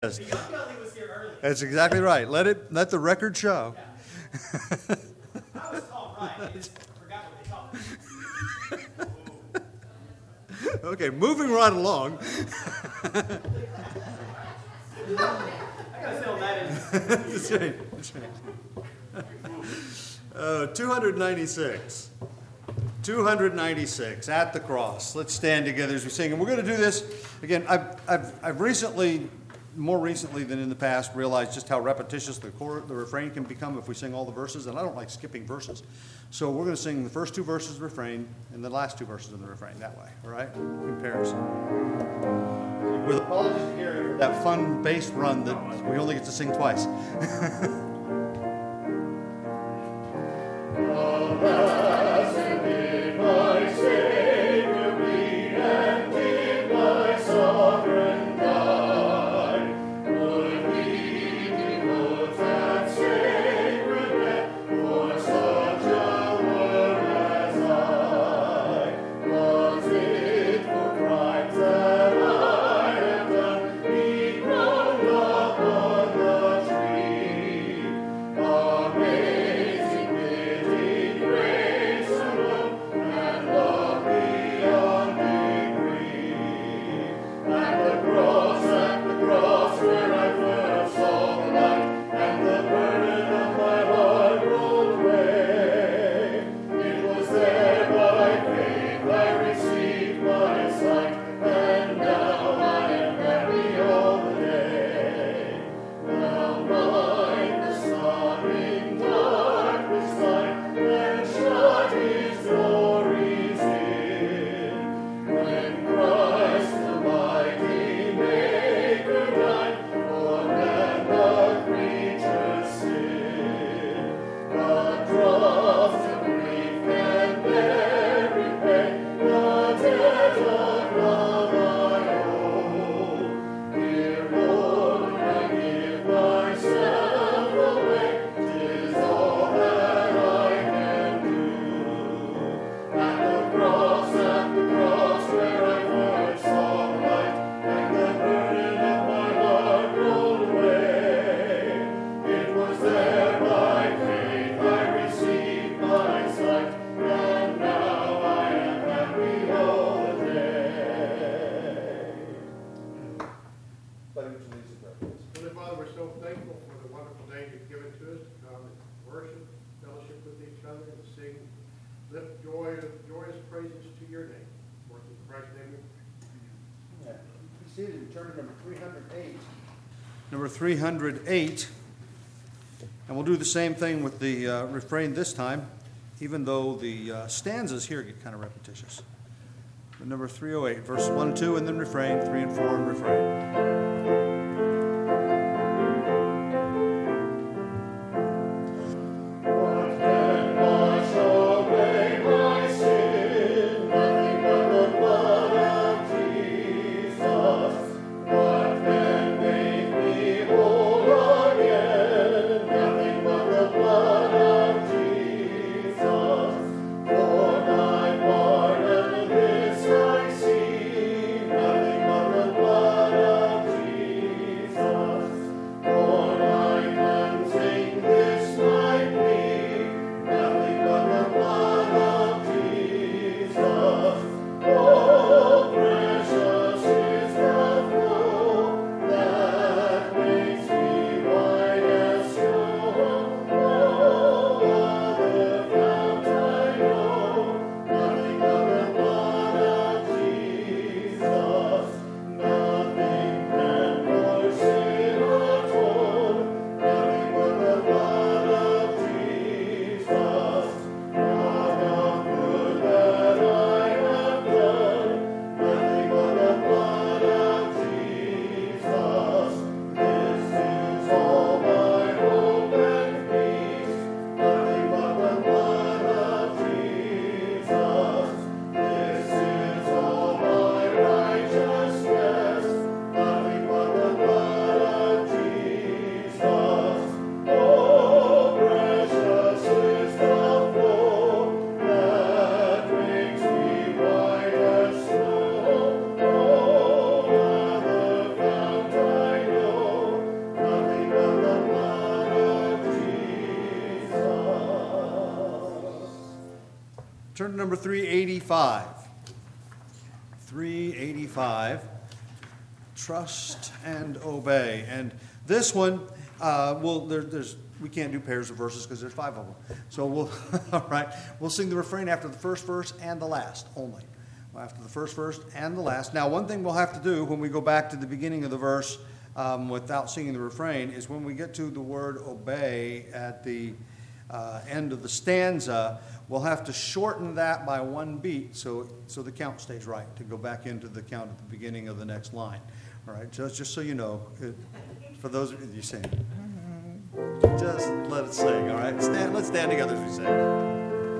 Yes. That's exactly right. Let the record show. I was called right. I just forgot what they taught me. Okay, moving right along. I gotta settle that in. That's right. 296. 296 at the cross. Let's stand together as we sing. And we're going to do this again. I've recently, more recently than in the past, realized just how repetitious the refrain can become if we sing all the verses. And I don't like skipping verses. So we're going to sing the first two verses of the refrain and the last two verses of the refrain that way. All right? In pairs. With apologies to Gary for that fun bass run that we only get to sing twice. Number 308, and we'll do the same thing with the refrain this time, even though the stanzas here get kind of repetitious. But number 308, verse 1, 2, and then refrain, 3 and 4, and refrain. Nothing but the blood of Jesus. Turn to number 385. 385, trust and obey. And this one, we can't do pairs of verses because there's 5 of them. So all right, we'll sing the refrain after the first verse and the last only. After the first verse and the last. Now, one thing we'll have to do when we go back to the beginning of the verse without singing the refrain is when we get to the word obey at the end of the stanza, we'll have to shorten that by 1 beat so the count stays right, to go back into the count at the beginning of the next line. All right, just so you know, for those of you sing, just let it sing, all right? Let's stand together as we sing.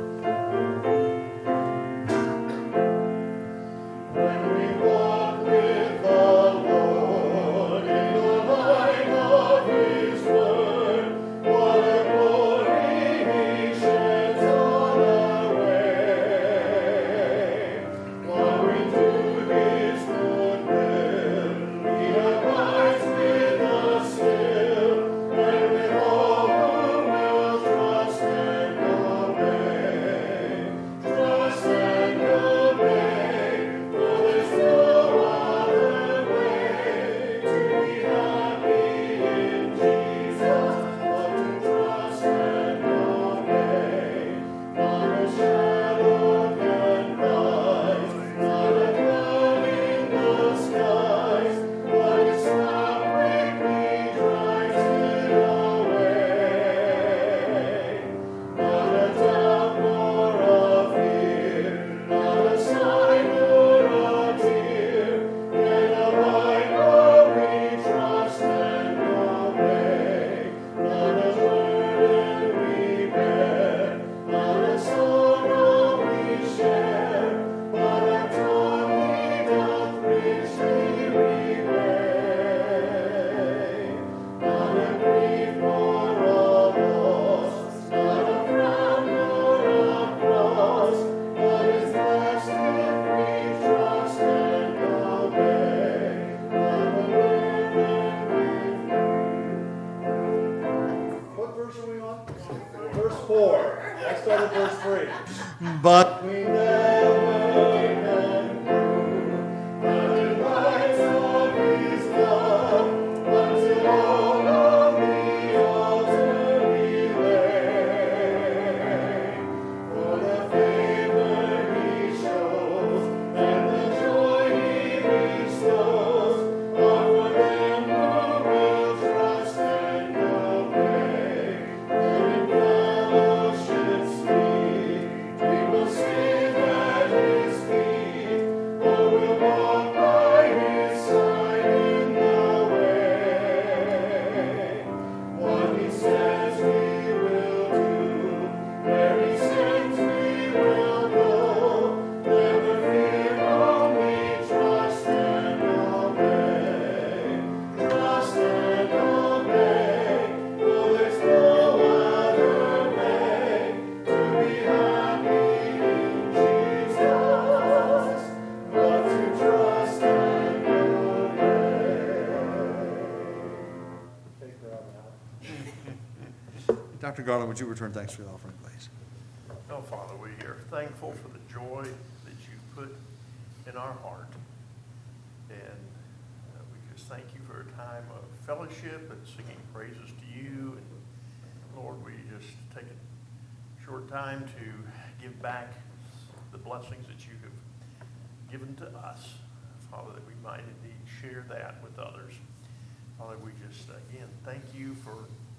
Verse 4. I started verse 3. But we never can prove the delights of His love until all of the altar we lay. For the favor He shows and the joy He bestows are for them who will trust and obey. And in fellowship sweet, we will sit at His feet, or will walk by His side in the way. What He says we will do, where He sends we will go. Never fear, only trust and obey. Trust and obey, for there's no other way to be happy in Jesus but to trust and obey. Dr. Garland, would you return thanks for the offering, please? Oh, Father, we are thankful for the joy that you put in our heart. And we just thank you for a time of fellowship and singing praises to you. And Lord, we just take a short time to give back the blessings that you have given to us, Father, that we might indeed share that with others. Father, we just, again, thank you for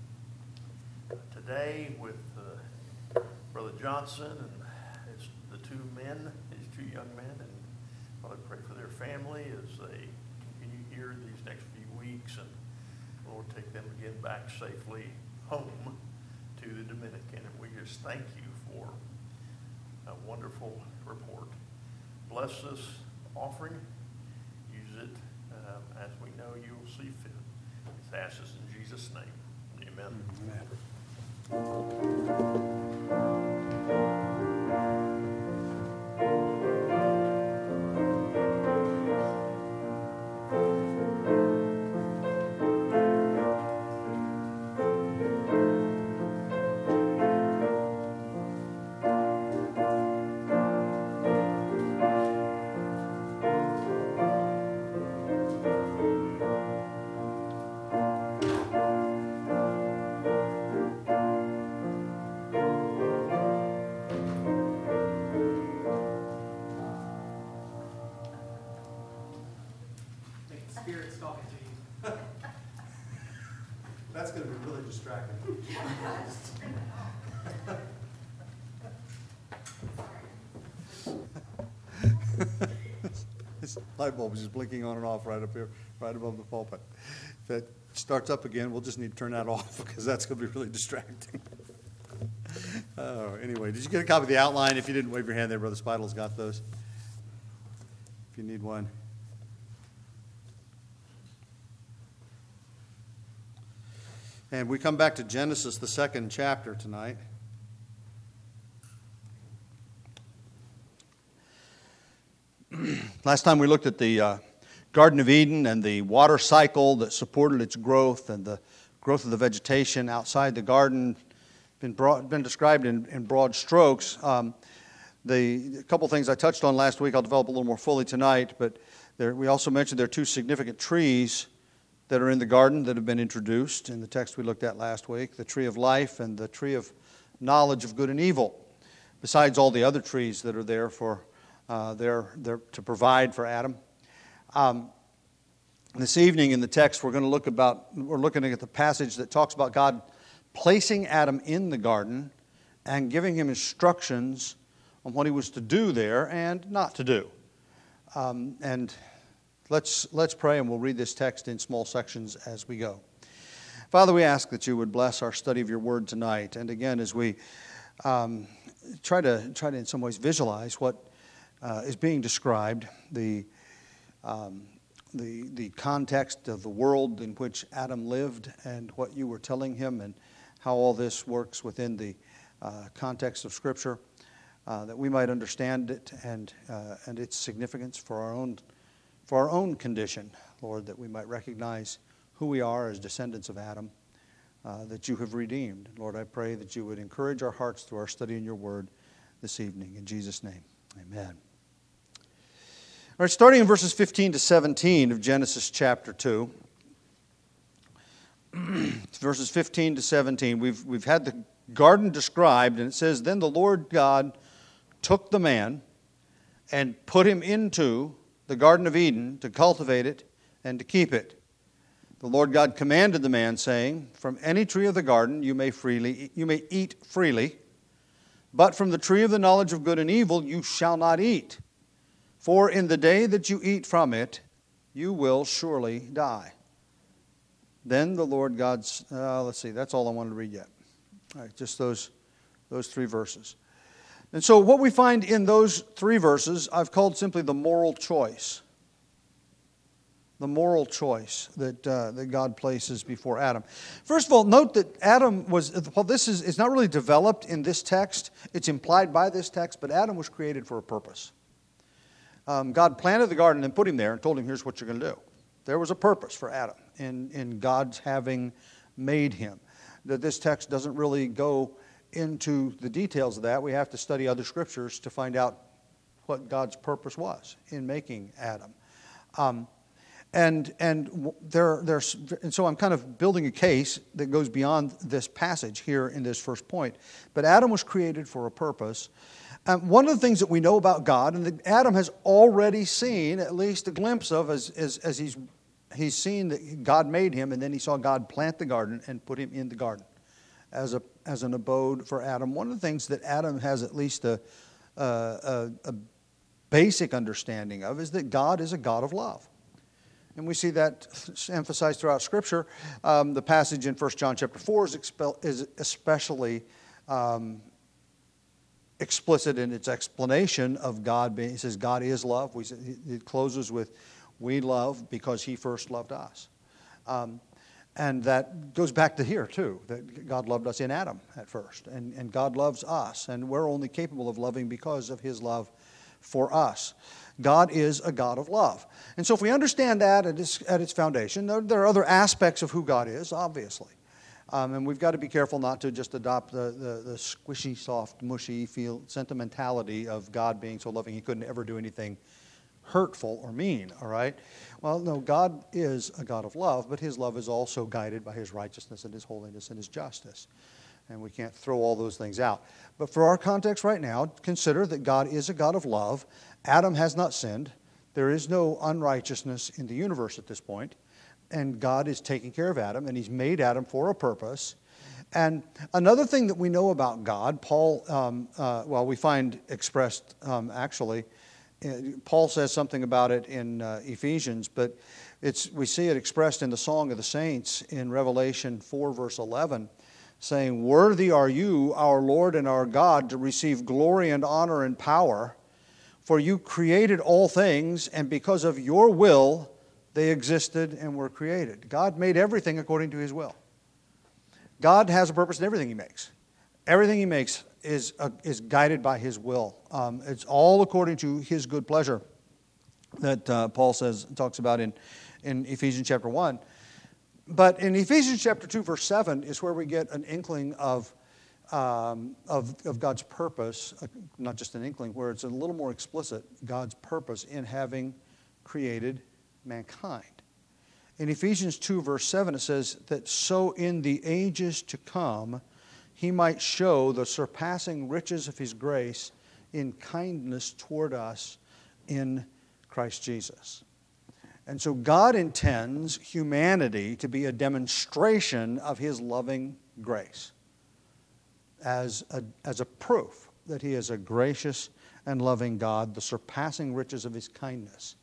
today with Brother Johnson and the two men, these two young men, and Father, pray for their family as they continue here these next few weeks, and Lord, take them again back safely home to the Dominican, and we just thank you for a wonderful report. Bless this offering, use it as we know you will see fit. It's asked us in Jesus' name, amen. Amen. That's going to be really distracting. This light bulb is just blinking on and off right up here, right above the pulpit. If it starts up again, we'll just need to turn that off because that's going to be really distracting. Anyway, did you get a copy of the outline? If you didn't, wave your hand there. Brother Spidle's got those. If you need one. And we come back to Genesis, the 2nd chapter tonight. Last time we looked at the Garden of Eden and the water cycle that supported its growth and the growth of the vegetation outside the garden, been described in broad strokes. The couple things I touched on last week I'll develop a little more fully tonight, but we also mentioned there are two significant trees that are in the garden that have been introduced in the text we looked at last week, the tree of life and the tree of knowledge of good and evil, besides all the other trees that are there for to provide for Adam. This evening in the text we're looking at the passage that talks about God placing Adam in the garden and giving him instructions on what he was to do there and not to do. And let's pray, and we'll read this text in small sections as we go. Father, we ask that you would bless our study of your word tonight. And again, as we try to in some ways visualize what is being described, the context of the world in which Adam lived and what you were telling him and how all this works within the context of Scripture, that we might understand it and its significance for our own condition, Lord, that we might recognize who we are as descendants of Adam, that you have redeemed. Lord, I pray that you would encourage our hearts through our study in your word this evening. In Jesus' name, amen. All right, starting in verses 15 to 17 of Genesis chapter 2. Verses 15 to 17. We've had the garden described, and it says, "Then the Lord God took the man and put him into the Garden of Eden to cultivate it and to keep it. The Lord God commanded the man, saying, From any tree of the garden you may eat freely, but from the tree of the knowledge of good and evil you shall not eat. For in the day that you eat from it, you will surely die." Then the Lord God, that's all I wanted to read yet. All right, just those 3 verses. And so what we find in those 3 verses, I've called simply the moral choice. The moral choice that God places before Adam. First of all, note that Adam it's not really developed in this text. It's implied by this text, but Adam was created for a purpose. God planted the garden and put him there and told him, here's what you're going to do. There was a purpose for Adam in God's having made him. That this text doesn't really go into the details of that. We have to study other scriptures to find out what God's purpose was in making Adam. And so I'm kind of building a case that goes beyond this passage here in this first point. But Adam was created for a purpose. One of the things that we know about God, and that Adam has already seen at least a glimpse of as he's seen that God made him, and then he saw God plant the garden and put him in the garden as an abode for Adam. One of the things that Adam has at least a basic understanding of is that God is a God of love. And we see that emphasized throughout Scripture. The passage in 1 John chapter 4 is especially explicit in its explanation of God being. It says God is love. It closes with, we love because he first loved us. And that goes back to here too, that God loved us in Adam at first. And God loves us. And we're only capable of loving because of his love for us. God is a God of love. And so if we understand that at its foundation, there are other aspects of who God is, obviously. And we've got to be careful not to just adopt the squishy, soft, mushy sentimentality of God being so loving he couldn't ever do anything hurtful or mean, all right? Well, no, God is a God of love, but his love is also guided by his righteousness and his holiness and his justice. And we can't throw all those things out. But for our context right now, consider that God is a God of love. Adam has not sinned. There is no unrighteousness in the universe at this point. and God is taking care of Adam, and he's made Adam for a purpose. And another thing that we know about God, Paul, we find expressed actually, Paul says something about it in Ephesians, but we see it expressed in the Song of the Saints in Revelation 4, verse 11, saying, "Worthy are you, our Lord and our God, to receive glory and honor and power, for you created all things, and because of your will they existed and were created." God made everything according to his will. God has a purpose in everything he makes. Everything he makes is guided by his will. It's all according to his good pleasure that Paul talks about in Ephesians chapter 1. But in Ephesians chapter 2, verse 7 is where we get an inkling of God's purpose, not just an inkling, where it's a little more explicit, God's purpose in having created mankind. In Ephesians 2, verse 7, it says that so in the ages to come he might show the surpassing riches of his grace in kindness toward us in Christ Jesus. And so God intends humanity to be a demonstration of his loving grace as a proof that he is a gracious and loving God, the surpassing riches of his kindness.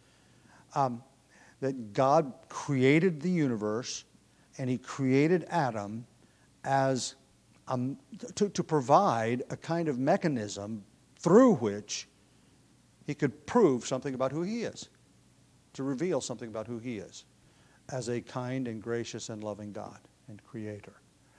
That God created the universe and he created Adam as to provide a kind of mechanism through which he could prove something about who he is, to reveal something about who he is as a kind and gracious and loving God and creator.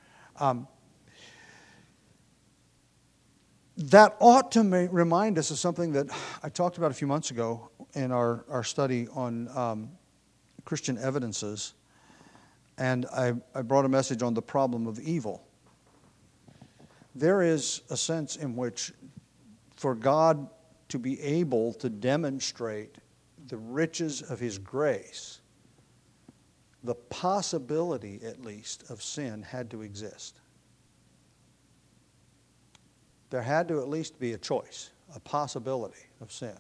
That ought to remind us of something that I talked about a few months ago in our study on Christian evidences, and I brought a message on the problem of evil. There is a sense in which for God to be able to demonstrate the riches of his grace, the possibility, at least, of sin had to exist. There had to at least be a choice, a possibility of sin.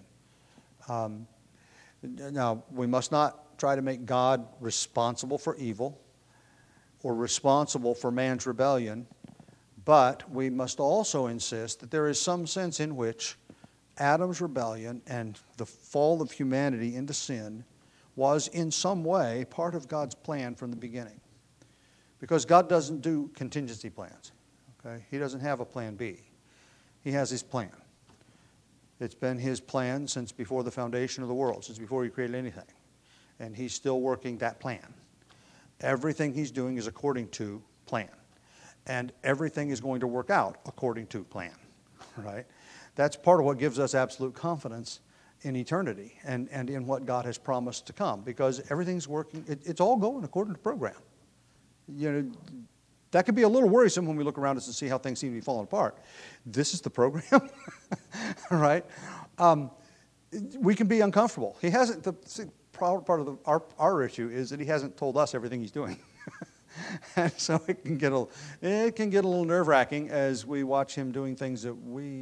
Now, we must not try to make God responsible for evil or responsible for man's rebellion, but we must also insist that there is some sense in which Adam's rebellion and the fall of humanity into sin was in some way part of God's plan from the beginning. Because God doesn't do contingency plans. Okay? He doesn't have a plan B. He has his plan. It's been his plan since before the foundation of the world, since before he created anything. And he's still working that plan. Everything he's doing is according to plan. And everything is going to work out according to plan. Right? That's part of what gives us absolute confidence in eternity and in what God has promised to come, because everything's working, it's all going according to program. You know, that could be a little worrisome when we look around us and see how things seem to be falling apart. This is the program, right? We can be uncomfortable. He hasn't, part of our issue is that he hasn't told us everything he's doing. And so it can get a little nerve-wracking as we watch him doing things that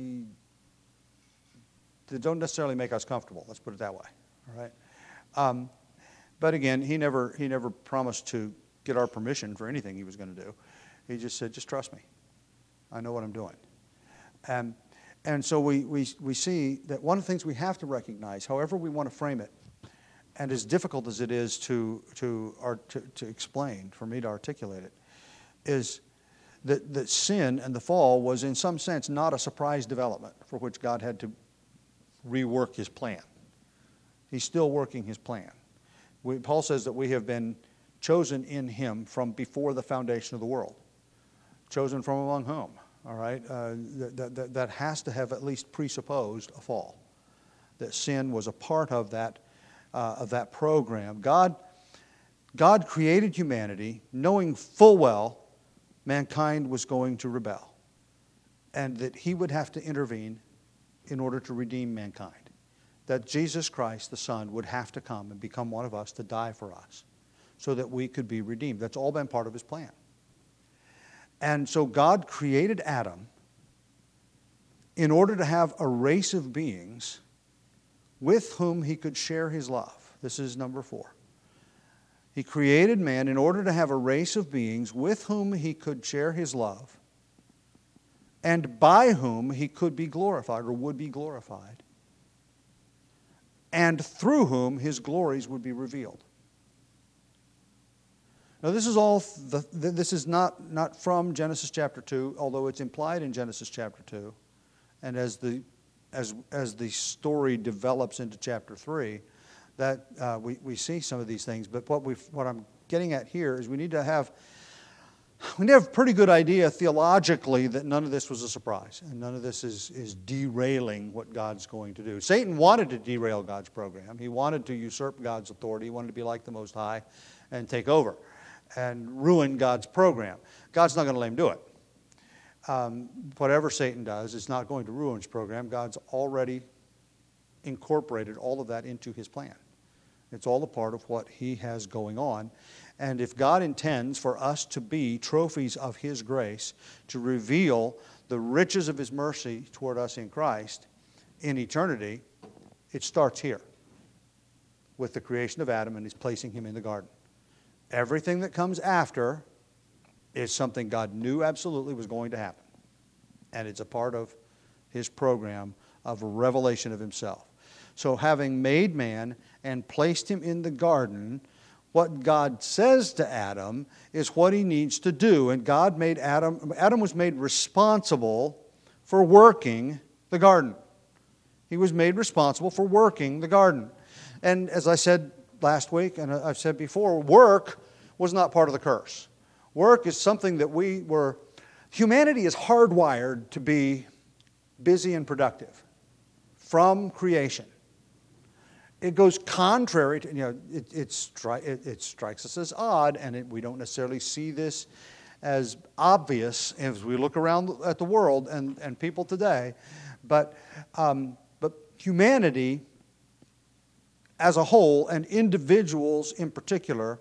don't necessarily make us comfortable. Let's put it that way. All right. But again, he never promised to get our permission for anything he was going to do. He just said, "Just trust me. I know what I'm doing." And so we see that one of the things we have to recognize, however we want to frame it, and as difficult as it is to explain, for me to articulate it, is that sin and the fall was in some sense not a surprise development for which God had to rework his plan. He's still working his plan. Paul says that we have been chosen in him from before the foundation of the world. Chosen from among whom? All right? That has to have at least presupposed a fall. That sin was a part of that program. God created humanity knowing full well mankind was going to rebel, and that he would have to intervene in order to redeem mankind. That Jesus Christ, the Son, would have to come and become one of us to die for us so that we could be redeemed. That's all been part of his plan. And so God created Adam in order to have a race of beings with whom he could share his love. This is number 4. He created man in order to have a race of beings with whom he could share his love and by whom he could be glorified or would be glorified, and through whom his glories would be revealed. Now, this is all. This is not from Genesis chapter 2, although it's implied in Genesis chapter 2, and as the story develops into chapter 3, that we see some of these things. But what I'm getting at here is we need to have a pretty good idea theologically that none of this was a surprise, and none of this is derailing what God's going to do. Satan wanted to derail God's program. He wanted to usurp God's authority. He wanted to be like the Most High and take over and ruin God's program. God's not going to let him do it. Whatever Satan does, it's not going to ruin his program. God's already incorporated all of that into his plan. It's all a part of what he has going on. And if God intends for us to be trophies of his grace, to reveal the riches of his mercy toward us in Christ in eternity, it starts here with the creation of Adam and his placing him in the garden. Everything that comes after is something God knew absolutely was going to happen. And it's a part of his program of revelation of himself. So having made man and placed him in the garden, what God says to Adam is what he needs to do. And God made Adam was made responsible for working the garden. He was made responsible for working the garden. And as I said last week, and I've said before, work was not part of the curse. Work is something that humanity is hardwired to be busy and productive from creation. It goes contrary to, it strikes us as odd, and we don't necessarily see this as obvious as we look around at the world and people today. But humanity as a whole, and individuals in particular,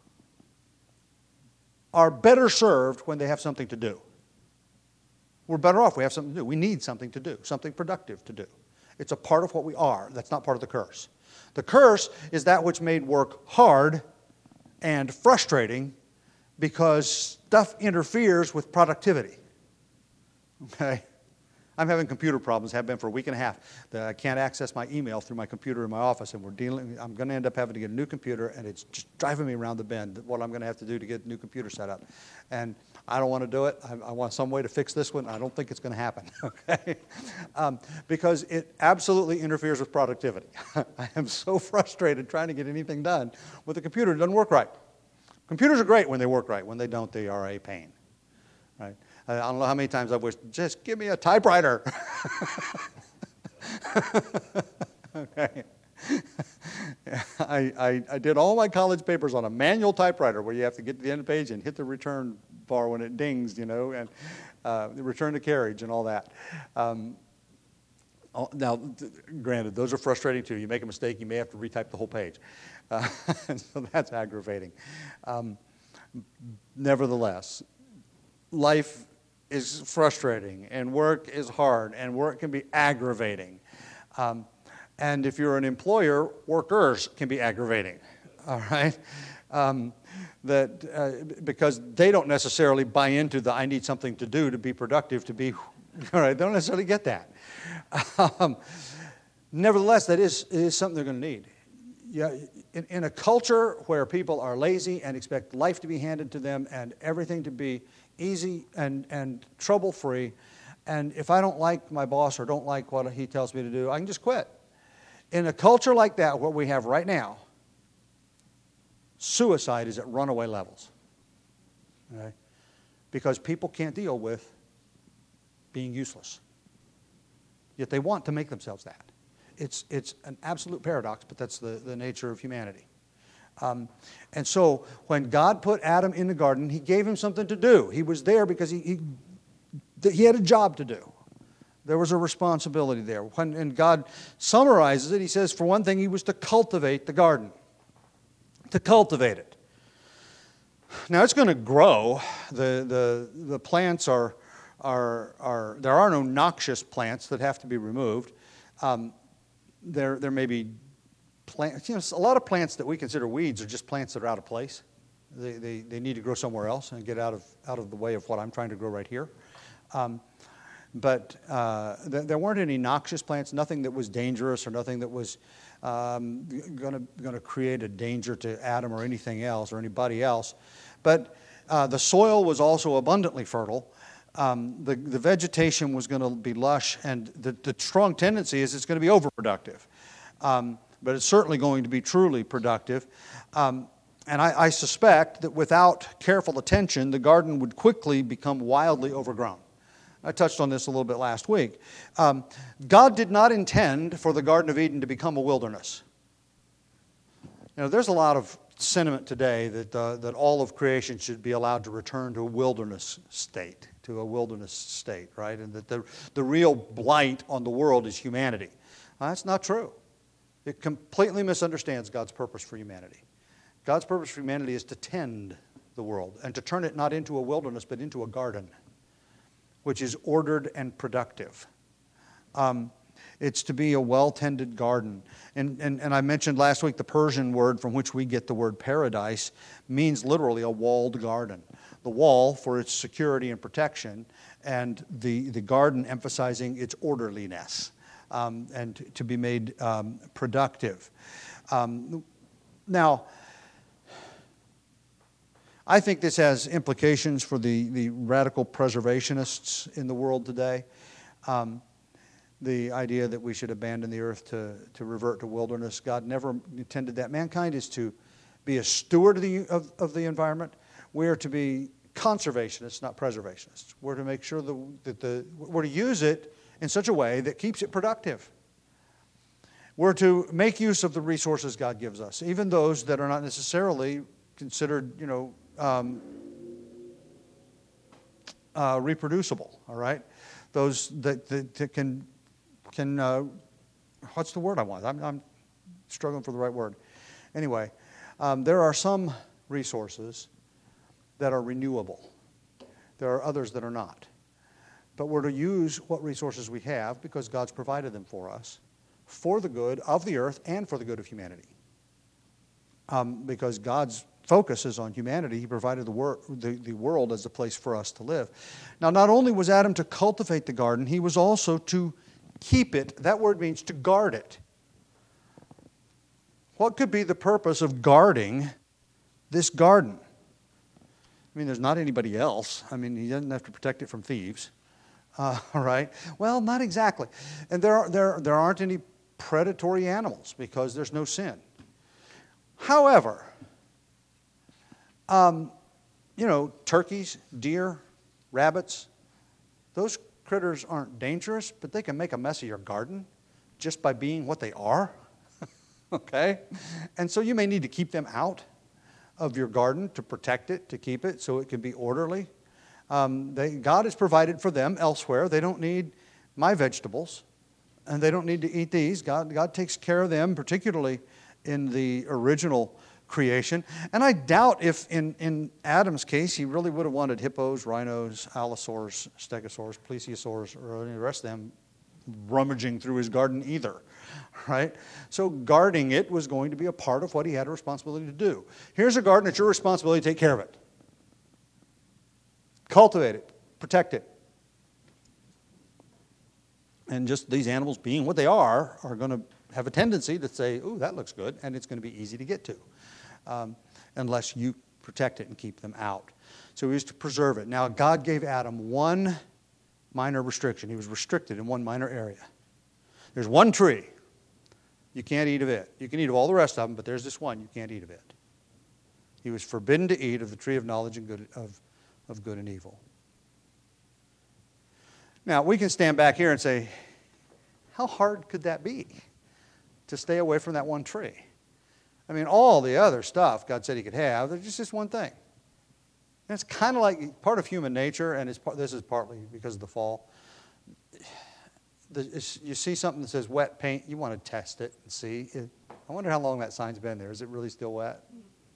are better served when they have something to do. We're better off. We have something to do. We need something to do, something productive to do. It's a part of what we are. That's not part of the curse. The curse is that which made work hard and frustrating because stuff interferes with productivity. Okay? I'm having computer problems, have been for a week and a half. I can't access my email through my computer in my office, and I'm going to end up having to get a new computer, and it's just driving me around the bend, what I'm going to have to do to get a new computer set up. And I don't want to do it. I want some way to fix this one. I don't think it's going to happen, okay? Because it absolutely interferes with productivity. I am so frustrated trying to get anything done with a computer. It doesn't work right. Computers are great when they work right. When they don't, they are a pain, right? I don't know how many times I've wished, just give me a typewriter. Okay. I did all my college papers on a manual typewriter where you have to get to the end of the page and hit the return bar when it dings, and return to carriage and all that. Now, granted, those are frustrating too. You make a mistake, you may have to retype the whole page. So that's aggravating. Nevertheless, life is frustrating, and work is hard, and work can be aggravating. And if you're an employer, workers can be aggravating, all right? Because they don't necessarily buy into the I need something to do to be productive, to be, all right, they don't necessarily get that. Nevertheless, it is something they're going to need. Yeah, in a culture where people are lazy and expect life to be handed to them and everything to be easy and trouble-free, and if I don't like my boss or don't like what he tells me to do, I can just quit. In a culture like that, what we have right now, suicide is at runaway levels. Okay? Because people can't deal with being useless. Yet they want to make themselves that. It's an absolute paradox, but that's the nature of humanity. And so when God put Adam in the garden, he gave him something to do. He was there because he had a job to do. There was a responsibility there. And God summarizes it, he says, for one thing, he was to cultivate the garden. To cultivate it. Now, it's going to grow. The plants there are no noxious plants that have to be removed. There may be plants, a lot of plants that we consider weeds are just plants that are out of place. They need to grow somewhere else and get out of the way of what I'm trying to grow right here. But there weren't any noxious plants, nothing that was dangerous or nothing that was going to create a danger to Adam or anything else or anybody else. But the soil was also abundantly fertile. The vegetation was going to be lush, and the strong tendency is it's going to be overproductive. But it's certainly going to be truly productive. And I suspect that without careful attention, the garden would quickly become wildly overgrown. I touched on this a little bit last week. God did not intend for the Garden of Eden to become a wilderness. There's a lot of sentiment today that all of creation should be allowed to return to a wilderness state, right? And that the real blight on the world is humanity. That's not true. It completely misunderstands God's purpose for humanity. God's purpose for humanity is to tend the world and to turn it not into a wilderness but into a garden, which is ordered and productive. It's to be a well-tended garden. And I mentioned last week the Persian word from which we get the word paradise means literally a walled garden. The wall for its security and protection, and the garden emphasizing its orderliness and to be made productive. Now, I think this has implications for the radical preservationists in the world today. The idea that we should abandon the earth to revert to wilderness. God never intended that. Mankind is to be a steward of the environment. We are to be conservationists, not preservationists. We're to make sure that we're to use it in such a way that keeps it productive. We're to make use of the resources God gives us, even those that are not necessarily considered, reproducible. All right, those that can what's the word I want? I'm struggling for the right word. Anyway, there are some resources that are renewable. There are others that are not. But we're to use what resources we have because God's provided them for us for the good of the earth and for the good of humanity. Because God's focus is on humanity, He provided the world as a place for us to live. Now, not only was Adam to cultivate the garden, he was also to keep it. That word means to guard it. What could be the purpose of guarding this garden? I mean, there's not anybody else. I mean, he doesn't have to protect it from thieves. All right? Well, not exactly. And there aren't any predatory animals because there's no sin. However, turkeys, deer, rabbits, those critters aren't dangerous, but they can make a mess of your garden just by being what they are. Okay? And so you may need to keep them out of your garden to protect it, to keep it so it can be orderly. God has provided for them elsewhere. They don't need my vegetables, and they don't need to eat these. God takes care of them, particularly in the original creation. And I doubt if in Adam's case he really would have wanted hippos, rhinos, allosaurs, stegosaurs, plesiosaurs, or any of the rest of them rummaging through his garden either, right? So guarding it was going to be a part of what he had a responsibility to do. Here's a garden, it's your responsibility to take care of it. Cultivate it, protect it. And just these animals being what they are going to have a tendency to say, ooh, that looks good, and it's going to be easy to get to, unless you protect it and keep them out. So he was to preserve it. Now, God gave Adam one minor restriction. He was restricted in one minor area. There's one tree. You can't eat of it. You can eat of all the rest of them, but there's this one you can't eat of it. He was forbidden to eat of the tree of knowledge and good, of good and evil. Now, we can stand back here and say, how hard could that be to stay away from that one tree? I mean, all the other stuff God said he could have, there's just this one thing. And it's kind of like part of human nature, and this is partly because of the fall. You see something that says wet paint, you want to test it and see. I wonder how long that sign's been there. Is it really still wet?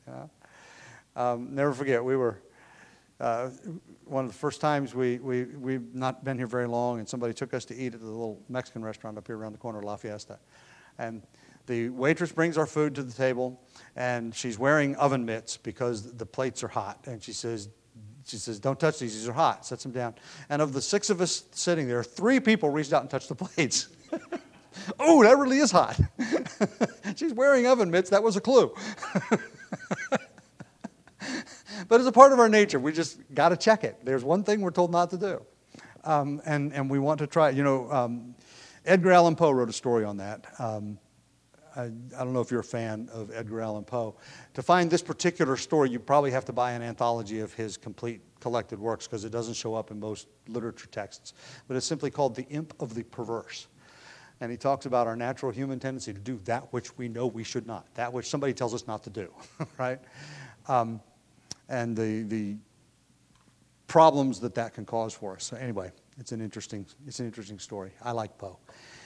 Never forget, we were, one of the first times we've not been here very long, and somebody took us to eat at the little Mexican restaurant up here around the corner of La Fiesta. And The waitress brings our food to the table, and she's wearing oven mitts because the plates are hot. And she says, don't touch these are hot. Sets them down. And of the 6 of us sitting there, 3 people reached out and touched the plates. Oh, that really is hot. She's wearing oven mitts. That was a clue. But it's a part of our nature. We just got to check it. There's one thing we're told not to do. And we want to try it. Edgar Allan Poe wrote a story on that. I don't know if you're a fan of Edgar Allan Poe. To find this particular story, you probably have to buy an anthology of his complete collected works because it doesn't show up in most literature texts. But it's simply called The Imp of the Perverse. And he talks about our natural human tendency to do that which we know we should not, that which somebody tells us not to do, right? And the problems that can cause for us. So anyway, it's an interesting story. I like Poe.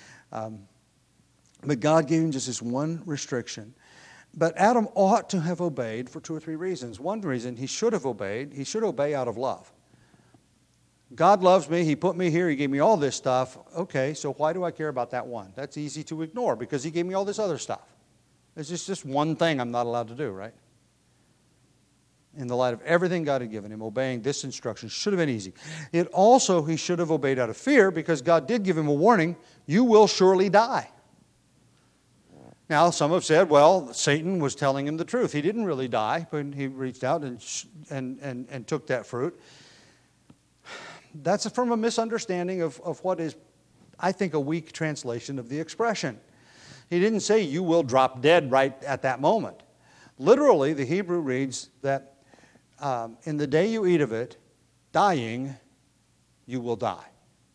But God gave him just this one restriction. But Adam ought to have obeyed for 2 or 3 reasons. One reason he should have obeyed, he should obey out of love. God loves me, he put me here, he gave me all this stuff. Okay, so why do I care about that one? That's easy to ignore because he gave me all this other stuff. It's just one thing I'm not allowed to do, right? In the light of everything God had given him, obeying this instruction should have been easy. It also, he should have obeyed out of fear because God did give him a warning, you will surely die. Now, some have said, well, Satan was telling him the truth. He didn't really die, but he reached out and took that fruit. That's from a misunderstanding of what is, I think, a weak translation of the expression. He didn't say you will drop dead right at that moment. Literally, the Hebrew reads that in the day you eat of it, dying, you will die.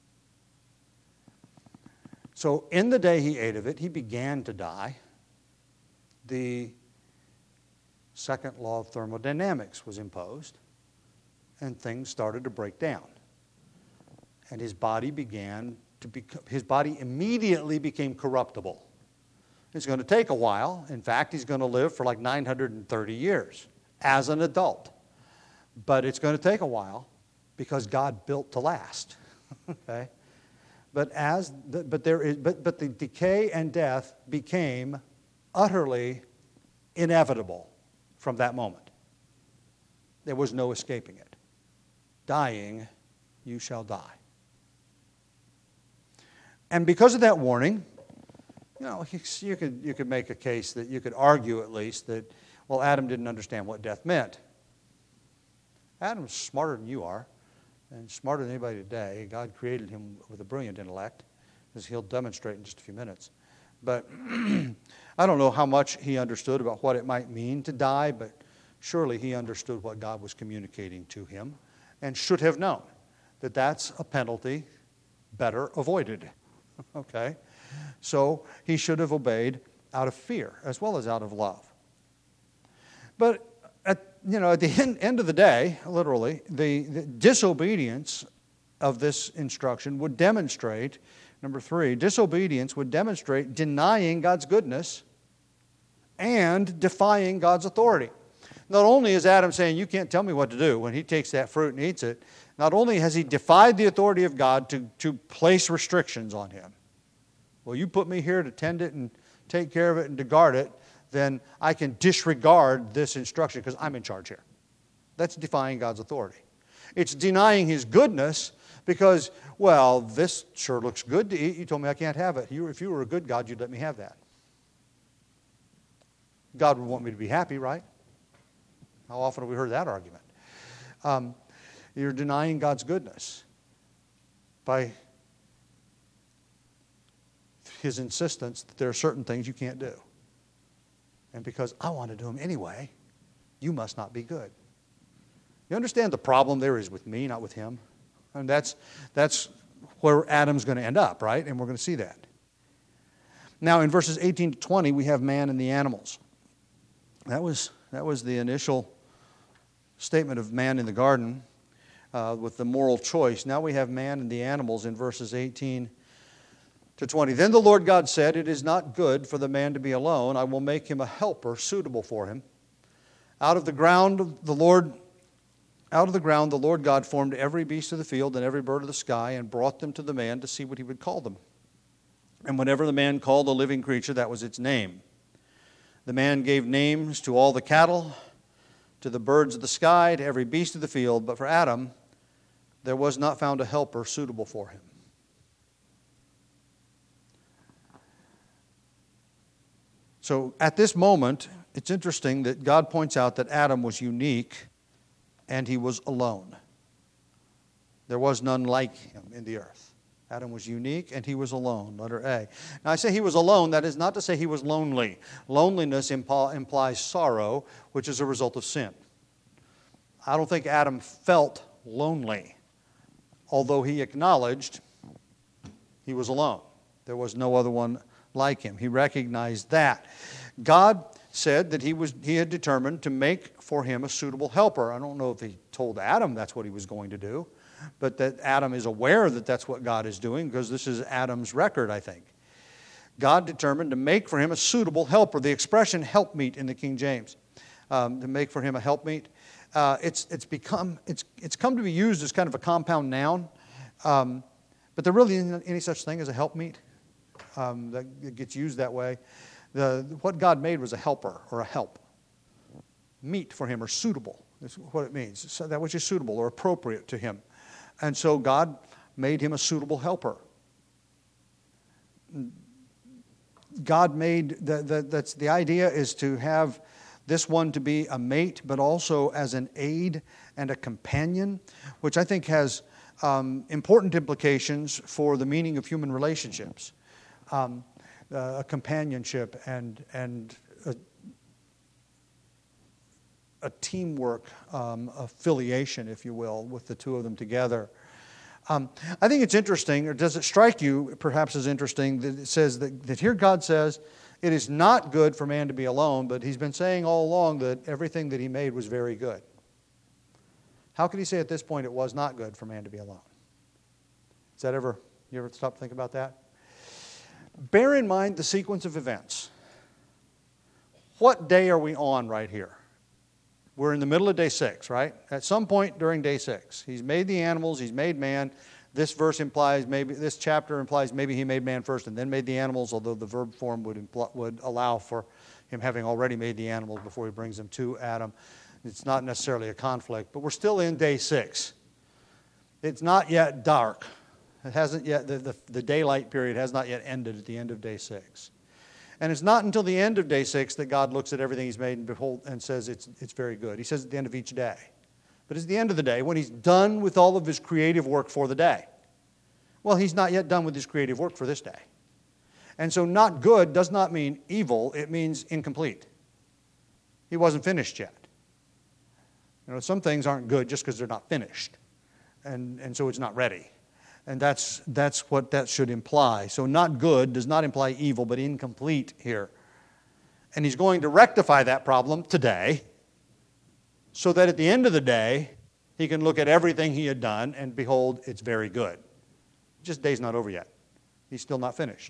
So in the day he ate of it, he began to die. The second law of thermodynamics was imposed, and things started to break down. And his body immediately became corruptible. It's going to take a while. In fact, he's going to live for like 930 years as an adult. But it's going to take a while because God built to last. Okay? But the decay and death became utterly inevitable from that moment. There was no escaping it. Dying, you shall die. And because of that warning, you could make a case that you could argue at least that, well, Adam didn't understand what death meant. Adam's smarter than you are, and smarter than anybody today. God created him with a brilliant intellect, as he'll demonstrate in just a few minutes. But I don't know how much he understood about what it might mean to die, but surely he understood what God was communicating to him and should have known that that's a penalty better avoided. Okay? So he should have obeyed out of fear as well as out of love. But at the end of the day, literally, the disobedience of this instruction would demonstrate, number 3, disobedience would demonstrate denying God's goodness and defying God's authority. Not only is Adam saying, you can't tell me what to do when he takes that fruit and eats it, not only has he defied the authority of God to place restrictions on him. Well, you put me here to tend it and take care of it and to guard it, then I can disregard this instruction because I'm in charge here. That's defying God's authority. It's denying his goodness because, well, this sure looks good to eat. You told me I can't have it. If you were a good God, you'd let me have that. God would want me to be happy, right? How often have we heard that argument? You're denying God's goodness by his insistence that there are certain things you can't do. And because I want to do them anyway, you must not be good. You understand the problem there is with me, not with him? And that's where Adam's going to end up, right? And we're going to see that. Now, in verses 18 to 20, we have man and the animals. That was the initial statement of man in the garden with the moral choice. Now we have man and the animals in verses 18 to 20. Then the Lord God said, it is not good for the man to be alone. I will make him a helper suitable for him. Out of the ground the Lord God formed every beast of the field and every bird of the sky and brought them to the man to see what he would call them. And whatever the man called a living creature, that was its name. The man gave names to all the cattle, to the birds of the sky, to every beast of the field. But for Adam, there was not found a helper suitable for him. So at this moment, it's interesting that God points out that Adam was unique and he was alone. There was none like him in the earth. Adam was unique and he was alone, letter A. Now I say he was alone, that is not to say he was lonely. Loneliness implies sorrow, which is a result of sin. I don't think Adam felt lonely, although he acknowledged he was alone. There was no other one like him. He recognized that. God said that he had determined to make for him a suitable helper. I don't know if he told Adam that's what he was going to do, but that Adam is aware that that's what God is doing, because this is Adam's record, I think. God determined to make for him a suitable helper. The expression helpmeet in the King James, to make for him a helpmeet, it's come to be used as kind of a compound noun, but there really isn't any such thing as a helpmeet. That gets used that way. What God made was a helper or a help. Meet for him or suitable is what it means. So that which is suitable or appropriate to him. And so God made him a suitable helper. God made, that's the idea is to have this one to be a mate, but also as an aid and a companion, which I think has important implications for the meaning of human relationships. A companionship and a teamwork affiliation, if you will, with the two of them together. I think it's interesting, or does it strike you perhaps as interesting, that it says that here God says it is not good for man to be alone, but he's been saying all along that everything that he made was very good. How could he say at this point it was not good for man to be alone? You ever stop to think about that? Bear in mind the sequence of events. What day are we on right here? We're in the middle of day 6, right? At some point during day 6. He's made the animals, he's made man. This chapter implies maybe he made man first and then made the animals, although the verb form would allow for him having already made the animals before he brings them to Adam. It's not necessarily a conflict, but we're still in day 6. It's not yet dark. It hasn't yet, the daylight period has not yet ended at the end of day 6. And it's not until the end of day 6 that God looks at everything he's made and says it's very good. He says at the end of each day. But it's the end of the day when he's done with all of his creative work for the day. Well, he's not yet done with his creative work for this day. And so not good does not mean evil, it means incomplete. He wasn't finished yet. Some things aren't good just because they're not finished. And so it's not ready. And that's what that should imply. So not good does not imply evil, but incomplete here. And he's going to rectify that problem today so that at the end of the day, he can look at everything he had done and behold, it's very good. Just day's not over yet. He's still not finished.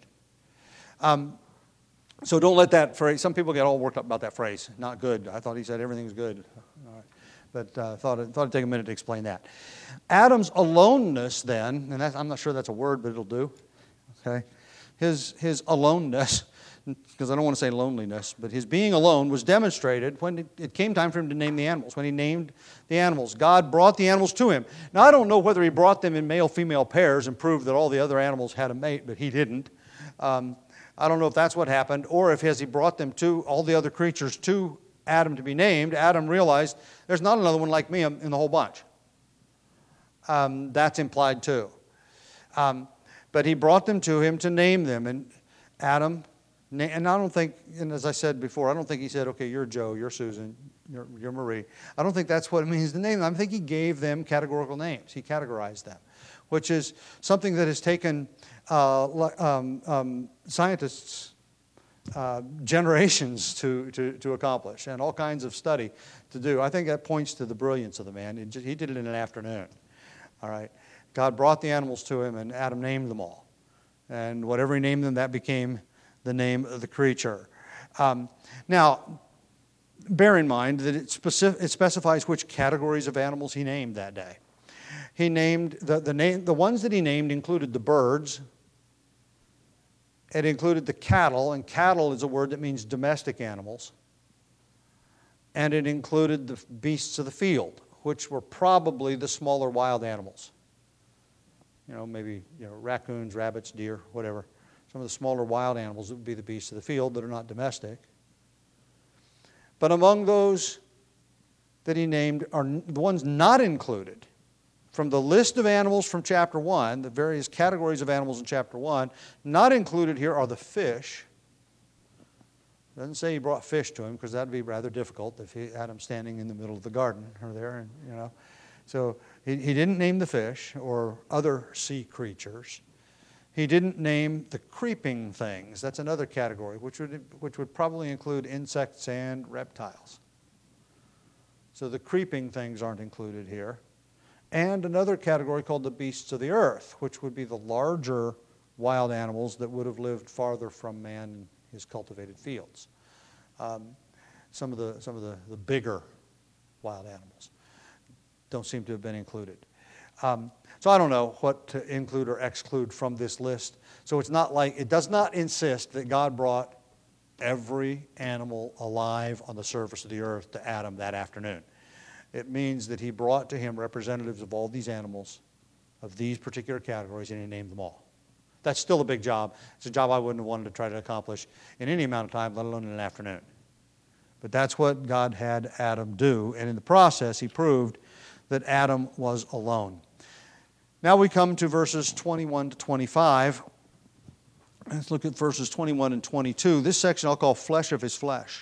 So don't let that phrase, some people get all worked up about that phrase, not good. I thought he said everything's good. All right. But thought I'd take a minute to explain that. Adam's aloneness then, and I'm not sure that's a word, but it'll do. Okay, his aloneness, because I don't want to say loneliness, but his being alone was demonstrated when it came time for him to name the animals. When he named the animals, God brought the animals to him. Now I don't know whether he brought them in male-female pairs and proved that all the other animals had a mate, but he didn't. I don't know if that's what happened, or if as he brought them to all the other creatures to Adam to be named, Adam realized there's not another one like me in the whole bunch. That's implied too. But he brought them to him to name them. And Adam, and I don't think, and as I said before, I don't think he said, okay, you're Joe, you're Susan, you're Marie. I don't think that's what it means to name them. I think he gave them categorical names. He categorized them, which is something that has taken scientists generations to accomplish and all kinds of study to do. I think that points to the brilliance of the man. He did it in an afternoon. All right. God brought the animals to him and Adam named them all. And whatever he named them, that became the name of the creature. Now, bear in mind that it specifies which categories of animals he named that day. He named, the ones that he named included the birds, It included the cattle, and cattle is a word that means domestic animals. And it included the beasts of the field, which were probably the smaller wild animals. Maybe raccoons, rabbits, deer, whatever. Some of the smaller wild animals would be the beasts of the field that are not domestic. But among those that he named are the ones not included from the list of animals from chapter 1, the various categories of animals in chapter 1, not included here are the fish. It doesn't say he brought fish to him, because that would be rather difficult if he had him standing in the middle of the garden or there, So he didn't name the fish or other sea creatures. He didn't name the creeping things. That's another category, which would probably include insects and reptiles. So the creeping things aren't included here. And another category called the beasts of the earth, which would be the larger wild animals that would have lived farther from man in his cultivated fields. Some of the bigger wild animals don't seem to have been included. So I don't know what to include or exclude from this list. So it's not like, it does not insist that God brought every animal alive on the surface of the earth to Adam that afternoon. It means that he brought to him representatives of all these animals, of these particular categories, and he named them all. That's still a big job. It's a job I wouldn't have wanted to try to accomplish in any amount of time, let alone in an afternoon. But that's what God had Adam do, and in the process, he proved that Adam was alone. Now we come to verses 21 to 25. Let's look at verses 21 and 22. This section I'll call flesh of his flesh.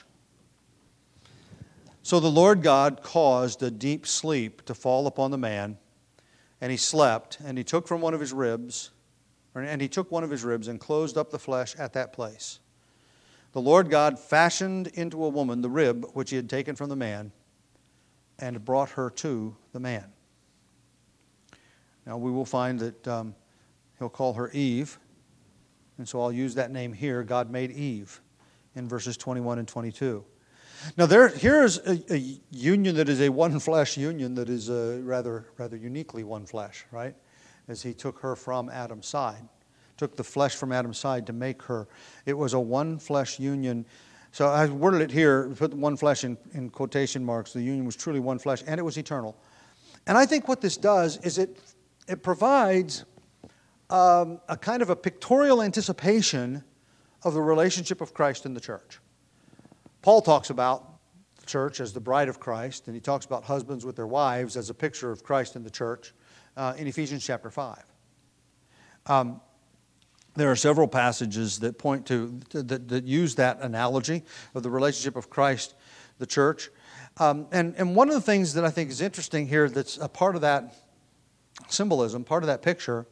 So the Lord God caused a deep sleep to fall upon the man, and he slept, and he took one of his ribs and closed up the flesh at that place. The Lord God fashioned into a woman the rib which he had taken from the man, and brought her to the man. Now we will find that he'll call her Eve, and so I'll use that name here. God made Eve in verses 21 and 22. Now here is a union that is a one-flesh union that is rather uniquely one flesh, right? As he took her from Adam's side, took the flesh from Adam's side to make her. It was a one-flesh union. So I worded it here, put one flesh in quotation marks. The union was truly one flesh, and it was eternal. And I think what this does is it provides a kind of a pictorial anticipation of the relationship of Christ and the church. Paul talks about the church as the bride of Christ, and he talks about husbands with their wives as a picture of Christ and the church in Ephesians chapter 5. There are several passages that point to, that use that analogy of the relationship of Christ, the church. And one of the things that I think is interesting here that's a part of that symbolism, part of that picture,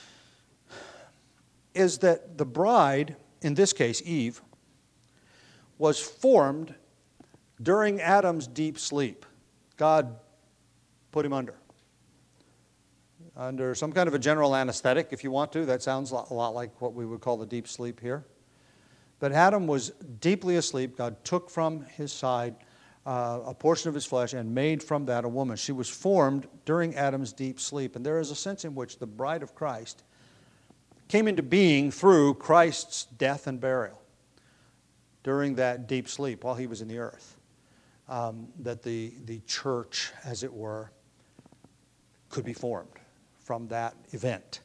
is that the bride, in this case Eve, was formed during Adam's deep sleep. God put him under some kind of a general anesthetic, if you want to. That sounds a lot like what we would call the deep sleep here. But Adam was deeply asleep. God took from his side a portion of his flesh and made from that a woman. She was formed during Adam's deep sleep. And there is a sense in which the bride of Christ came into being through Christ's death and burial during that deep sleep while he was in the earth. That the church, as it were, could be formed from that event.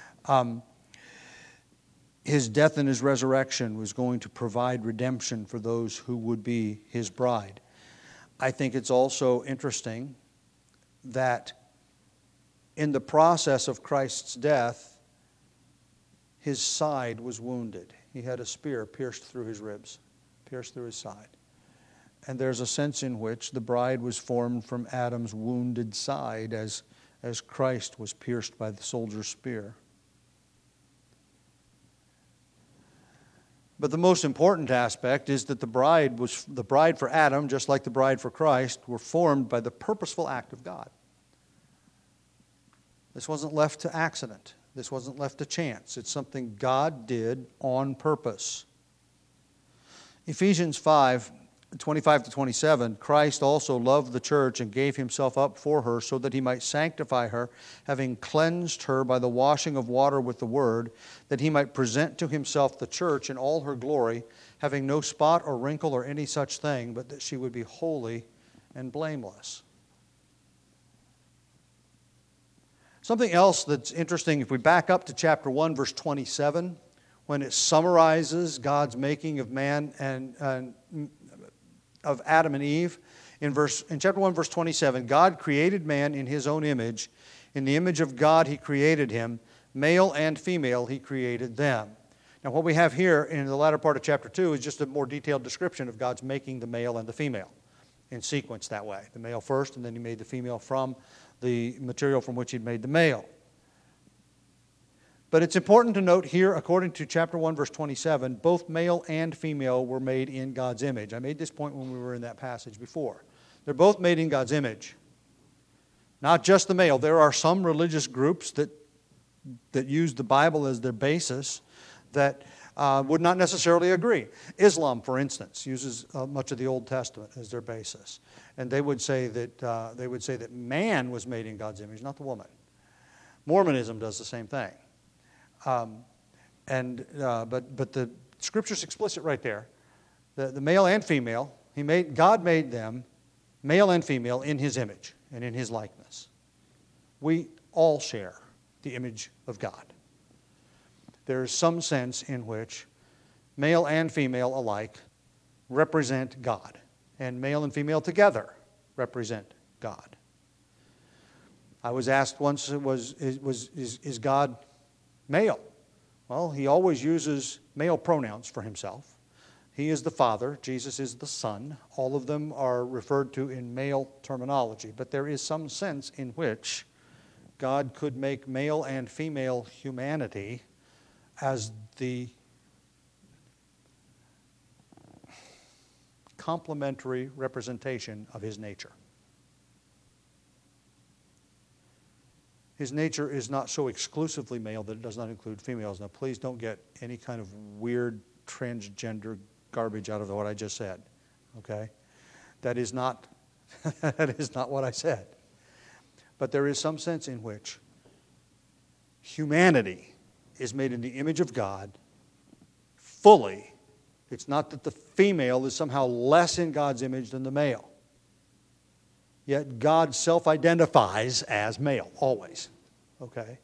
His death and his resurrection was going to provide redemption for those who would be his bride. I think it's also interesting that in the process of Christ's death, his side was wounded. He had a spear pierced through his ribs, pierced through his side. And there's a sense in which the bride was formed from Adam's wounded side as Christ was pierced by the soldier's spear. But the most important aspect is that the bride for Adam, just like the bride for Christ, were formed by the purposeful act of God. This wasn't left to accident. This wasn't left to chance. It's something God did on purpose. Ephesians 5 25 to 27, Christ also loved the church and gave himself up for her so that he might sanctify her, having cleansed her by the washing of water with the word, that he might present to himself the church in all her glory, having no spot or wrinkle or any such thing, but that she would be holy and blameless. Something else that's interesting, if we back up to chapter 1, verse 27, when it summarizes God's making of man and of Adam and Eve, in chapter 1, verse 27, God created man in his own image. In the image of God he created him. Male and female he created them. Now what we have here in the latter part of chapter 2 is just a more detailed description of God's making the male and the female in sequence that way. The male first, and then he made the female from the material from which he'd made the male. But it's important to note here, according to chapter 1, verse 27, both male and female were made in God's image. I made this point when we were in that passage before. They're both made in God's image. Not just the male. There are some religious groups that use the Bible as their basis that would not necessarily agree. Islam, for instance, uses much of the Old Testament as their basis. And they would say that man was made in God's image, not the woman. Mormonism does the same thing. But the Scripture's explicit right there. The male and female, God made them, male and female, in His image and in His likeness. We all share the image of God. There is some sense in which male and female alike represent God, and male and female together represent God. I was asked once, is God male? Well, he always uses male pronouns for himself. He is the Father. Jesus is the Son. All of them are referred to in male terminology. But there is some sense in which God could make male and female humanity as the complementary representation of His nature. His nature is not so exclusively male that it does not include females. Now, please don't get any kind of weird transgender garbage out of what I just said. Okay? That is not what I said. But there is some sense in which humanity is made in the image of God fully. It's not that the female is somehow less in God's image than the male. Yet God self-identifies as male, always. Okay?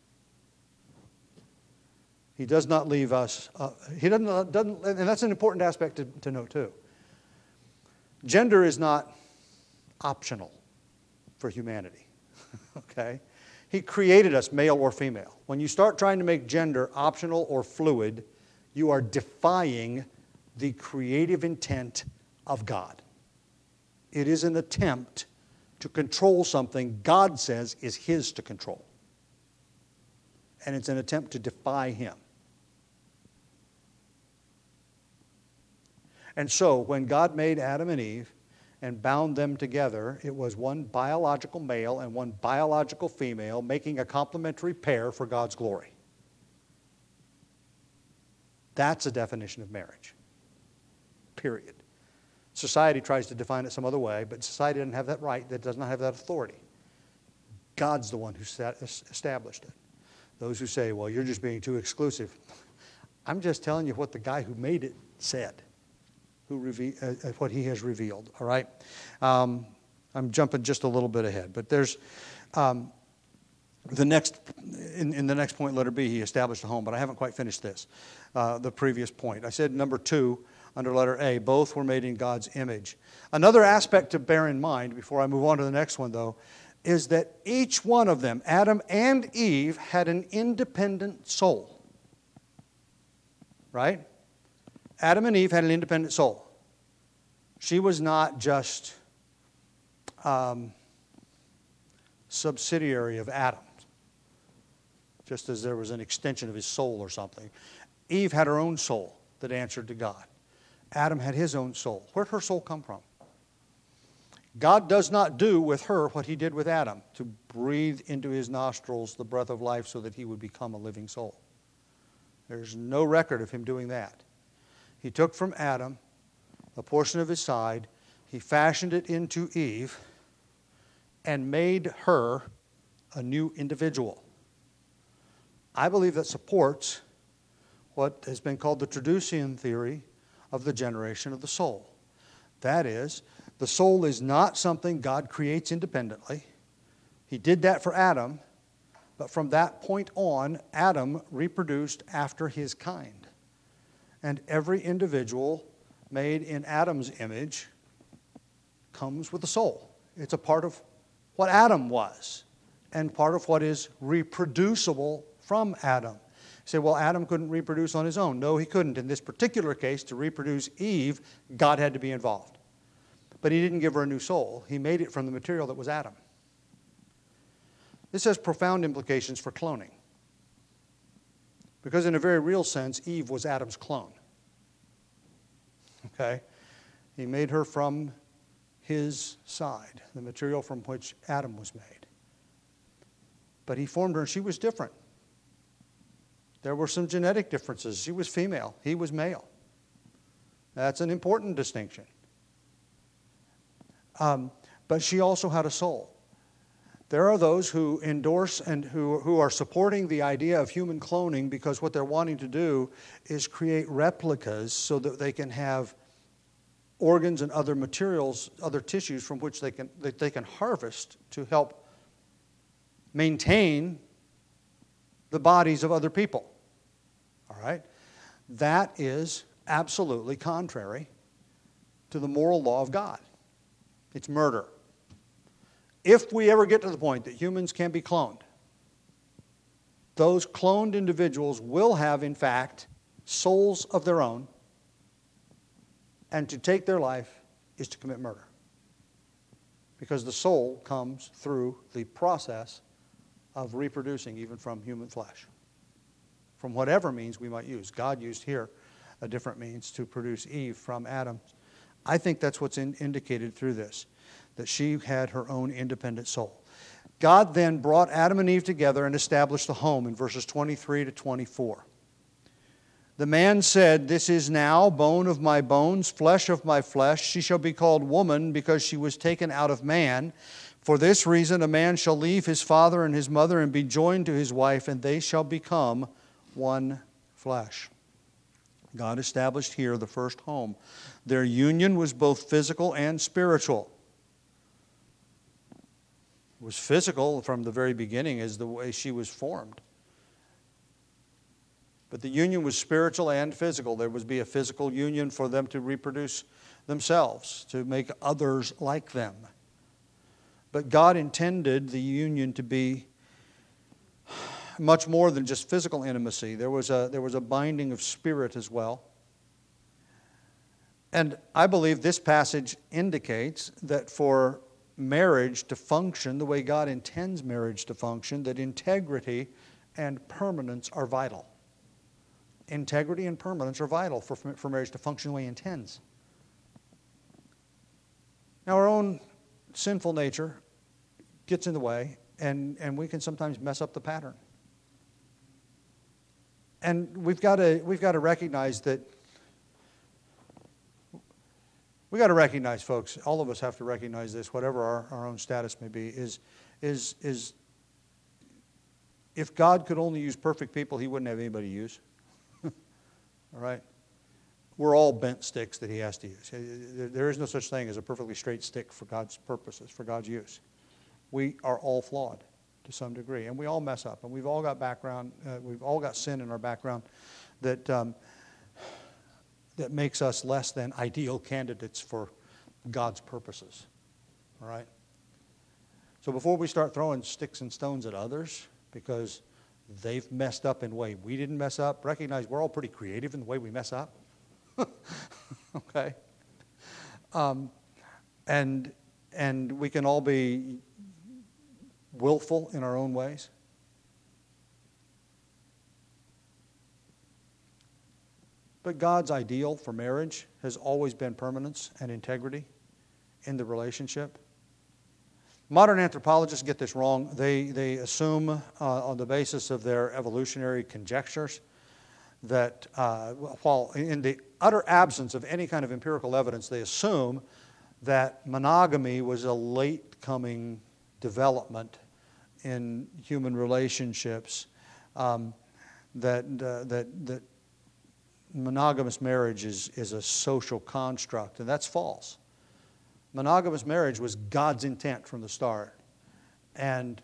He does not leave us, He doesn't, and that's an important aspect to note too. Gender is not optional for humanity. Okay? He created us male or female. When you start trying to make gender optional or fluid, you are defying the creative intent of God. It is an attempt to control something God says is His to control. And it's an attempt to defy Him. And so, when God made Adam and Eve and bound them together, it was one biological male and one biological female making a complementary pair for God's glory. That's a definition of marriage. Period. Society tries to define it some other way, but society doesn't have that right, that does not have that authority. God's the one who established it. Those who say, well, you're just being too exclusive. I'm just telling you what the guy who made it said, what he has revealed, all right? I'm jumping just a little bit ahead, but there's in the next point, letter B, he established a home, but I haven't quite finished this, the previous point. I said number 2, under letter A, both were made in God's image. Another aspect to bear in mind, before I move on to the next one, though, is that each one of them, Adam and Eve, had an independent soul. Right? Adam and Eve had an independent soul. She was not just subsidiary of Adam, just as there was an extension of his soul or something. Eve had her own soul that answered to God. Adam had his own soul. Where did her soul come from? God does not do with her what He did with Adam, to breathe into his nostrils the breath of life so that he would become a living soul. There's no record of Him doing that. He took from Adam a portion of his side. He fashioned it into Eve and made her a new individual. I believe that supports what has been called the Traducian theory of the generation of the soul. That is, the soul is not something God creates independently. He did that for Adam, but from that point on, Adam reproduced after his kind. And every individual made in Adam's image comes with a soul. It's a part of what Adam was and part of what is reproducible from Adam. You say, well, Adam couldn't reproduce on his own. No, he couldn't. In this particular case, to reproduce Eve, God had to be involved. But he didn't give her a new soul. He made it from the material that was Adam. This has profound implications for cloning. Because in a very real sense, Eve was Adam's clone. Okay? He made her from his side, the material from which Adam was made. But he formed her and she was different. There were some genetic differences. She was female. He was male. That's an important distinction. But she also had a soul. There are those who endorse and who are supporting the idea of human cloning because what they're wanting to do is create replicas so that they can have organs and other materials, other tissues from which they can harvest to help maintain the bodies of other people. All right? That is absolutely contrary to the moral law of God. It's murder. If we ever get to the point that humans can be cloned, those cloned individuals will have, in fact, souls of their own, and to take their life is to commit murder. Because the soul comes through the process of reproducing even from human flesh. From whatever means we might use. God used here a different means to produce Eve from Adam. I think that's what's indicated through this, that she had her own independent soul. God then brought Adam and Eve together and established the home in verses 23 to 24. The man said, "This is now bone of my bones, flesh of my flesh. She shall be called woman because she was taken out of man. For this reason a man shall leave his father and his mother and be joined to his wife, and they shall become one flesh." God established here the first home. Their union was both physical and spiritual. It was physical from the very beginning as the way she was formed. But the union was spiritual and physical. There would be a physical union for them to reproduce themselves, to make others like them. But God intended the union to be much more than just physical intimacy. There was a binding of spirit as well. And I believe this passage indicates that for marriage to function the way God intends marriage to function, that integrity and permanence are vital. Integrity and permanence are vital for marriage to function the way He intends. Now, our own sinful nature gets in the way, and we can sometimes mess up the pattern. And we've got to recognize that. We've got to recognize, folks, all of us have to recognize this, whatever our own status may be, is if God could only use perfect people, He wouldn't have anybody to use. All right? We're all bent sticks that He has to use. There is no such thing as a perfectly straight stick for God's purposes, for God's use. We are all flawed to some degree, and we all mess up, and we've all got background, we've all got sin in our background that makes us less than ideal candidates for God's purposes. All right? So before we start throwing sticks and stones at others because they've messed up in a way we didn't mess up, recognize we're all pretty creative in the way we mess up. Okay? And we can all be willful in our own ways. But God's ideal for marriage has always been permanence and integrity in the relationship. Modern anthropologists get this wrong. They assume on the basis of their evolutionary conjectures that while in the utter absence of any kind of empirical evidence, they assume that monogamy was a late-coming development in human relationships, that monogamous marriage is a social construct, and that's false. Monogamous marriage was God's intent from the start, and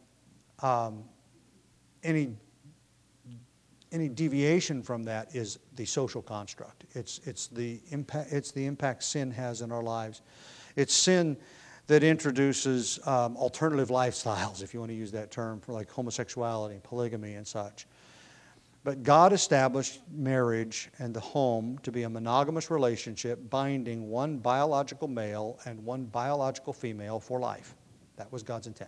any deviation from that is the social construct. It's the impact sin has in our lives. It's sin that introduces alternative lifestyles, if you want to use that term, for like homosexuality, polygamy, and such. But God established marriage and the home to be a monogamous relationship binding one biological male and one biological female for life. That was God's intent.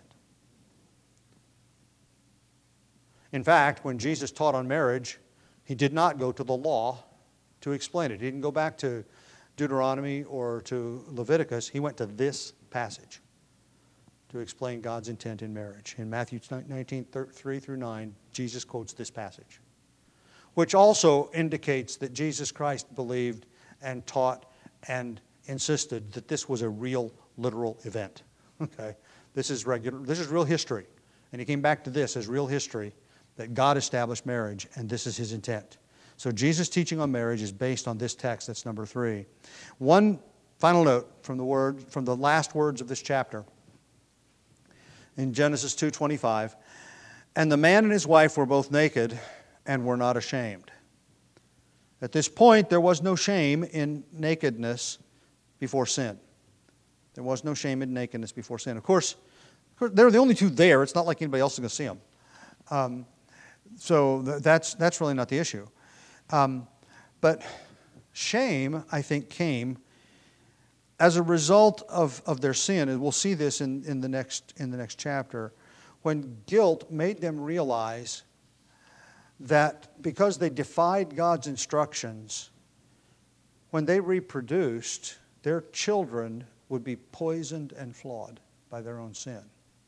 In fact, when Jesus taught on marriage, He did not go to the law to explain it. He didn't go back to Deuteronomy or to Leviticus. He went to this passage to explain God's intent in marriage. In Matthew 19:3-9, Jesus quotes this passage, which also indicates that Jesus Christ believed and taught and insisted that this was a real, literal event. Okay, this is real history, and He came back to this as real history, that God established marriage, and this is His intent. So Jesus' teaching on marriage is based on this text. That's number 3. One final note from the last words of this chapter in Genesis 2:25. And the man and his wife were both naked and were not ashamed. At this point, there was no shame in nakedness before sin. There was no shame in nakedness before sin. Of course, they're the only two there. It's not like anybody else is going to see them. So that's really not the issue. But shame, I think, came as a result of their sin, and we'll see this in the next chapter, when guilt made them realize that because they defied God's instructions, when they reproduced, their children would be poisoned and flawed by their own sin.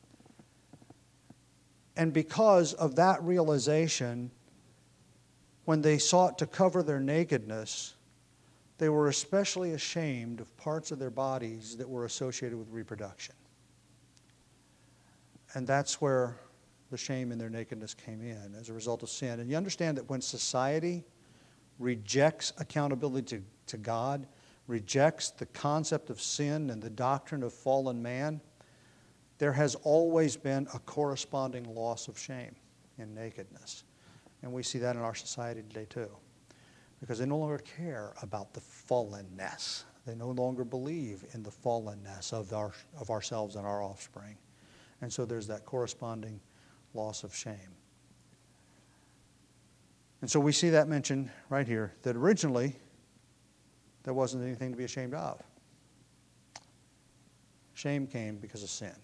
And because of that realization, when they sought to cover their nakedness, they were especially ashamed of parts of their bodies that were associated with reproduction. And that's where the shame in their nakedness came in as a result of sin. And you understand that when society rejects accountability to God, rejects the concept of sin and the doctrine of fallen man, there has always been a corresponding loss of shame in nakedness. And we see that in our society today too. Because they no longer care about the fallenness. They no longer believe in the fallenness of ourselves and our offspring. And so there's that corresponding loss of shame. And so we see that mentioned right here, that originally there wasn't anything to be ashamed of. Shame came because of sin.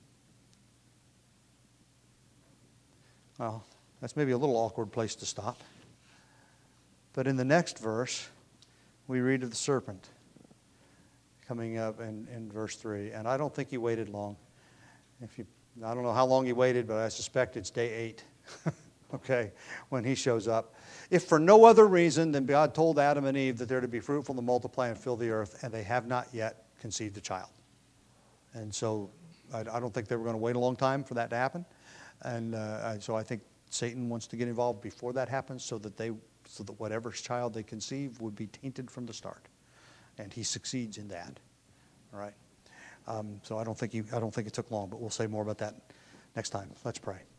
Well, that's maybe a little awkward place to stop. But in the next verse, we read of the serpent coming up in verse 3. And I don't think he waited long. I don't know how long he waited, but I suspect it's day 8, okay, when he shows up. If for no other reason than God told Adam and Eve that they're to be fruitful and multiply and fill the earth, and they have not yet conceived a child. And so I don't think they were going to wait a long time for that to happen. And so I think Satan wants to get involved before that happens so that whatever child they conceive would be tainted from the start. And he succeeds in that. All right. So I don't think it took long, but we'll say more about that next time. Let's pray.